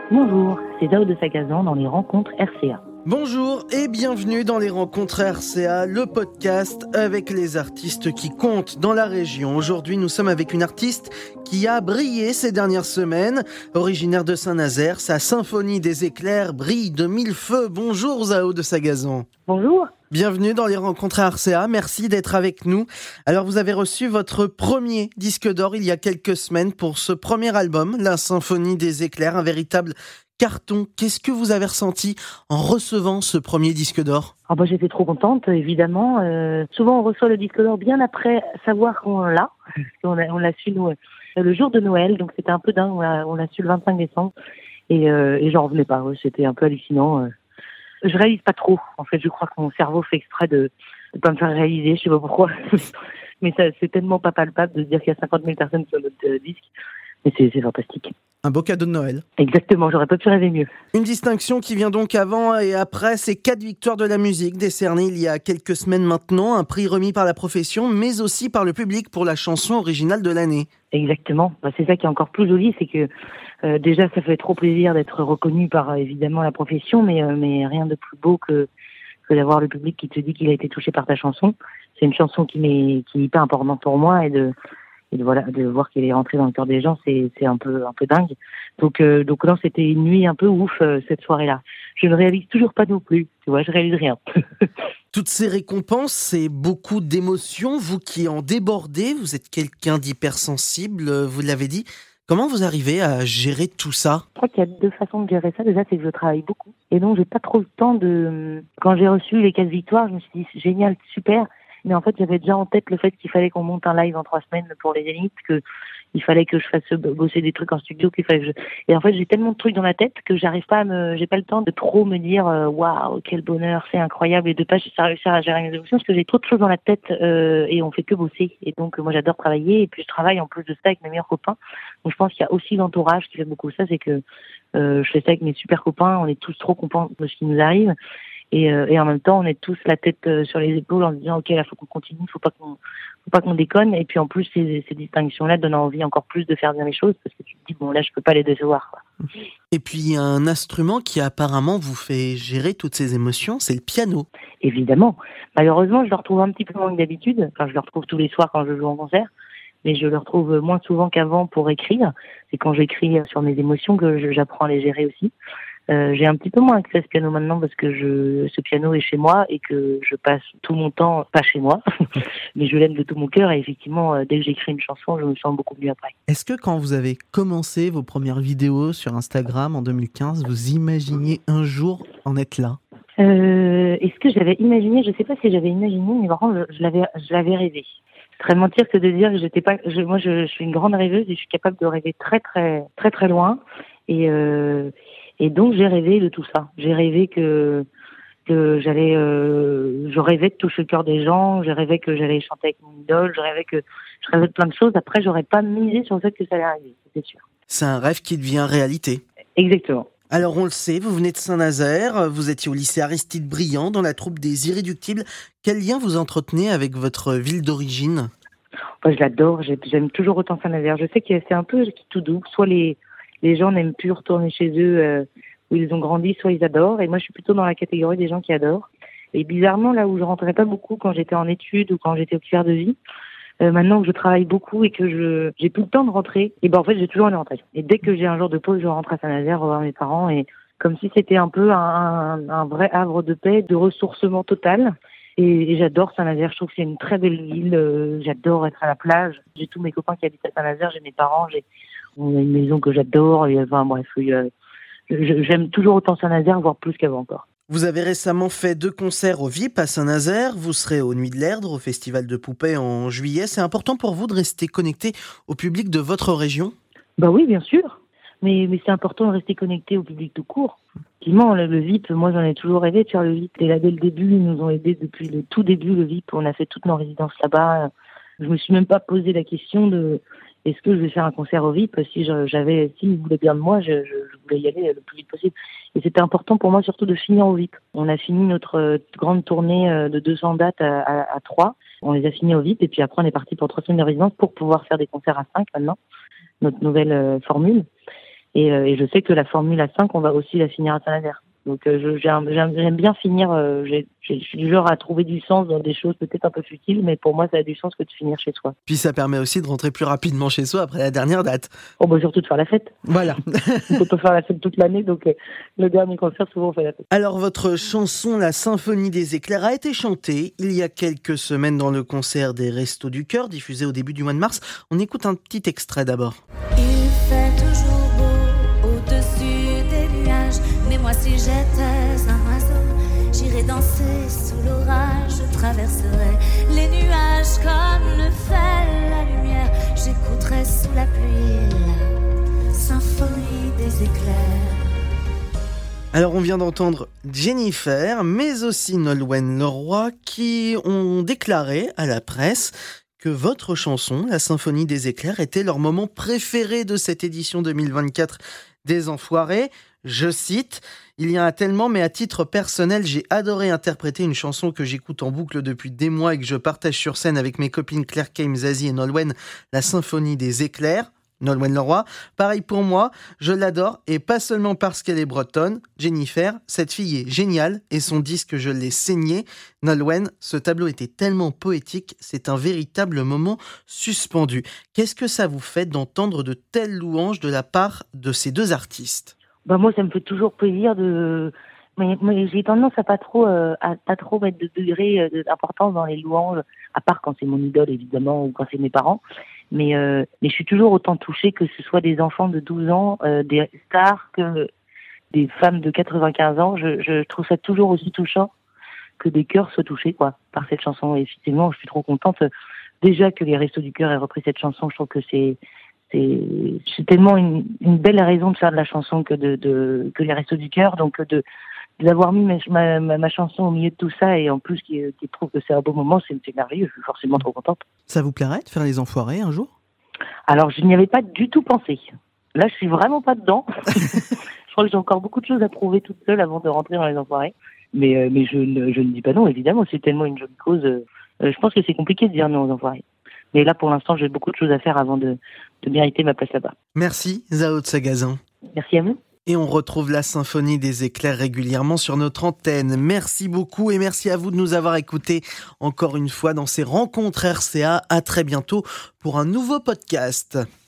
Bonjour, c'est Zao de Sagazan dans les rencontres RCA. Bonjour et bienvenue dans les rencontres RCA, le podcast avec les artistes qui comptent dans la région. Aujourd'hui, nous sommes avec une artiste qui a brillé ces dernières semaines. Originaire de Saint-Nazaire, sa symphonie des éclairs brille de mille feux. Bonjour Zao de Sagazan. Bonjour. Bienvenue dans les rencontres RCA, merci d'être avec nous. Alors vous avez reçu votre premier disque d'or il y a quelques semaines pour ce premier album, La Symphonie des éclairs, un véritable carton. Qu'est-ce que vous avez ressenti en recevant ce premier disque d'or ? J'étais trop contente, évidemment. Souvent on reçoit le disque d'or bien après savoir qu'on l'a. On l'a su nous, le jour de Noël, donc c'était un peu dingue, on l'a su le 25 décembre et j'en revenais pas, c'était un peu hallucinant. Je réalise pas trop. En fait, je crois que mon cerveau fait exprès de pas me faire réaliser. Je sais pas pourquoi. Mais ça, c'est tellement pas palpable de se dire qu'il y a 50 000 personnes sur notre disque. Mais c'est fantastique. Un beau cadeau de Noël. Exactement, j'aurais pas pu rêver mieux. Une distinction qui vient donc avant et après ces 4 victoires de la musique décernées il y a quelques semaines maintenant. Un prix remis par la profession, mais aussi par le public pour la chanson originale de l'année. Exactement. C'est ça qui est encore plus joli, c'est que déjà ça fait trop plaisir d'être reconnu par évidemment la profession, mais rien de plus beau que d'avoir le public qui te dit qu'il a été touché par ta chanson. C'est une chanson qui est hyper importante pour moi et de voir qu'elle est rentrée dans le cœur des gens, c'est un peu dingue. Donc non, c'était une nuit un peu ouf cette soirée-là. Je ne réalise toujours pas non plus, tu vois, je réalise rien. Toutes ces récompenses, c'est beaucoup d'émotions. Vous qui en débordez, vous êtes quelqu'un d'hypersensible, vous l'avez dit. Comment vous arrivez à gérer tout ça ? Je crois qu'il y a 2 façons de gérer ça. Déjà, c'est que je travaille beaucoup. Et donc, j'ai pas trop le temps de... Quand j'ai reçu les 4 victoires, je me suis dit, c'est génial, super. Mais en fait, j'avais déjà en tête le fait qu'il fallait qu'on monte un live en 3 semaines pour les Zéniths, qu'il fallait que je fasse bosser des trucs en studio, Et en fait, j'ai tellement de trucs dans la tête que j'ai pas le temps de trop me dire waouh, quel bonheur, c'est incroyable, et de pas réussir à gérer mes émotions parce que j'ai trop de choses dans la tête et on fait que bosser. Et donc, moi, j'adore travailler et puis je travaille en plus de ça avec mes meilleurs copains. Donc, je pense qu'il y a aussi l'entourage qui fait beaucoup ça, c'est que je fais ça avec mes super copains, on est tous trop contents de ce qui nous arrive. Et en même temps, on est tous la tête sur les épaules en se disant ok, là faut qu'on continue, faut pas qu'on déconne. Et puis en plus, ces distinctions-là donnent envie encore plus de faire bien les choses parce que tu te dis bon là, je peux pas les décevoir, quoi. Et puis il y a un instrument qui apparemment vous fait gérer toutes ces émotions, c'est le piano. Évidemment. Malheureusement, je le retrouve un petit peu moins que d'habitude. Enfin, je le retrouve tous les soirs quand je joue en concert, mais je le retrouve moins souvent qu'avant pour écrire. C'est quand j'écris sur mes émotions que j'apprends à les gérer aussi. J'ai un petit peu moins accès à ce piano maintenant parce que ce piano est chez moi et que je passe tout mon temps, pas chez moi, mais je l'aime de tout mon cœur et effectivement, dès que j'écris une chanson, je me sens beaucoup mieux après. Est-ce que quand vous avez commencé vos premières vidéos sur Instagram en 2015, vous imaginiez un jour en être là ? Est-ce que j'avais imaginé ? Je sais pas si j'avais imaginé, mais par contre, je l'avais rêvé. C'est très mentir que de dire que j'étais pas. Moi, je suis une grande rêveuse et je suis capable de rêver très très très très loin. Et donc j'ai rêvé de tout ça. J'ai rêvé que j'allais. Je rêvais de toucher le cœur des gens. Je rêvais que j'allais chanter avec mon idole. Je rêvais de plein de choses. Après, j'aurais pas misé sur le fait que ça allait arriver, c'est sûr. C'est un rêve qui devient réalité. Exactement. Alors on le sait, vous venez de Saint-Nazaire, vous étiez au lycée Aristide Briand dans la troupe des Irréductibles. Quel lien vous entretenez avec votre ville d'origine ? Moi, je l'adore, j'aime toujours autant Saint-Nazaire. Je sais que c'est un peu tout doux. Soit les gens n'aiment plus retourner chez eux où ils ont grandi, soit ils adorent. Et moi, je suis plutôt dans la catégorie des gens qui adorent. Et bizarrement, là où je rentrais pas beaucoup quand j'étais en études ou quand j'étais auxiliaire de vie, maintenant que je travaille beaucoup et que j'ai plus le temps de rentrer, et en fait, j'ai toujours envie de rentrer. Et dès que j'ai un jour de pause, je rentre à Saint-Nazaire revoir mes parents et comme si c'était un peu un vrai havre de paix, de ressourcement total. Et j'adore Saint-Nazaire, je trouve que c'est une très belle ville, j'adore être à la plage. J'ai tous mes copains qui habitent à Saint-Nazaire, j'ai mes parents, on a une maison que j'adore, et enfin bref, j'aime toujours autant Saint-Nazaire, voire plus qu'avant encore. Vous avez récemment fait 2 concerts au VIP à Saint-Nazaire, vous serez aux Nuits de l'Erdre, au Festival de Poupée en juillet. C'est important pour vous de rester connecté au public de votre région ? Bah oui, bien sûr. Mais c'est important de rester connecté au public tout court. Effectivement, le VIP, moi j'en ai toujours rêvé de faire le VIP. Et là, dès le début, ils nous ont aidés depuis le tout début, le VIP. On a fait toutes nos résidences là-bas. Je me suis même pas posé la question de est-ce que je vais faire un concert au VIP. S'ils voulaient bien de moi, je voulais y aller le plus vite possible. Et c'était important pour moi surtout de finir au VIP. On a fini notre grande tournée de 200 dates à 3. On les a finis au VIP et puis après on est parti pour 3 semaines de résidence pour pouvoir faire des concerts à 5 maintenant. Notre nouvelle formule. Et je sais que la Formule A5, on va aussi la finir à Saint-Nazaire. Donc j'aime bien finir. Je suis du genre à trouver du sens dans des choses peut-être un peu futiles, mais pour moi, ça a du sens que de finir chez soi. Puis ça permet aussi de rentrer plus rapidement chez soi après la dernière date. Oh, bah surtout de faire la fête. Voilà. On peut pas faire la fête toute l'année, donc le dernier concert, souvent on fait la fête. Alors votre chanson La Symphonie des éclairs a été chantée il y a quelques semaines dans le concert des Restos du Cœur, diffusé au début du mois de mars. On écoute un petit extrait d'abord. Il fait toujours beau au-dessus des nuages, mais moi si j'étais un oiseau, j'irais danser sous l'orage, je traverserais les nuages comme le fait la lumière, j'écouterais sous la pluie la symphonie des éclairs. Alors on vient d'entendre Jennifer, mais aussi Nolwenn Leroy, qui ont déclaré à la presse que votre chanson, La Symphonie des éclairs, était leur moment préféré de cette édition 2024 des Enfoirés. Je cite, « Il y en a tellement, mais à titre personnel, j'ai adoré interpréter une chanson que j'écoute en boucle depuis des mois et que je partage sur scène avec mes copines Claire Kame, Zazie et Nolwenn, La Symphonie des éclairs. » Nolwenn Leroy, pareil pour moi, je l'adore et pas seulement parce qu'elle est bretonne. Jennifer, cette fille est géniale et son disque je l'ai saigné. Nolwenn, ce tableau était tellement poétique, c'est un véritable moment suspendu. Qu'est-ce que ça vous fait d'entendre de telles louanges de la part de ces deux artistes ? Moi, ça me fait toujours plaisir de. Mais j'ai tendance à pas trop mettre de degré d'importance dans les louanges, à part quand c'est mon idole évidemment ou quand c'est mes parents. Mais je suis toujours autant touchée que ce soit des enfants de 12 ans, des stars, que des femmes de 95 ans. Je trouve ça toujours aussi touchant que des cœurs soient touchés par cette chanson. Et effectivement, je suis trop contente déjà que les Restos du Cœur aient repris cette chanson. Je trouve que c'est tellement une belle raison de faire de la chanson que les Restos du Cœur. Donc d'avoir mis ma chanson au milieu de tout ça et en plus qu'ils trouvent que c'est un beau moment, c'est merveilleux. Je suis forcément trop contente. Ça vous plairait de faire les Enfoirés un jour ? Alors, je n'y avais pas du tout pensé. Là, je suis vraiment pas dedans. Je crois que j'ai encore beaucoup de choses à prouver toute seule avant de rentrer dans les Enfoirés. Mais je ne dis pas non, évidemment. C'est tellement une jolie cause. Je pense que c'est compliqué de dire non aux Enfoirés. Mais là, pour l'instant, j'ai beaucoup de choses à faire avant de mériter ma place là-bas. Merci, Zao de Sagazan. Merci à vous. Et on retrouve la Symphonie des éclairs régulièrement sur notre antenne. Merci beaucoup et merci à vous de nous avoir écoutés encore une fois dans ces rencontres RCA. À très bientôt pour un nouveau podcast.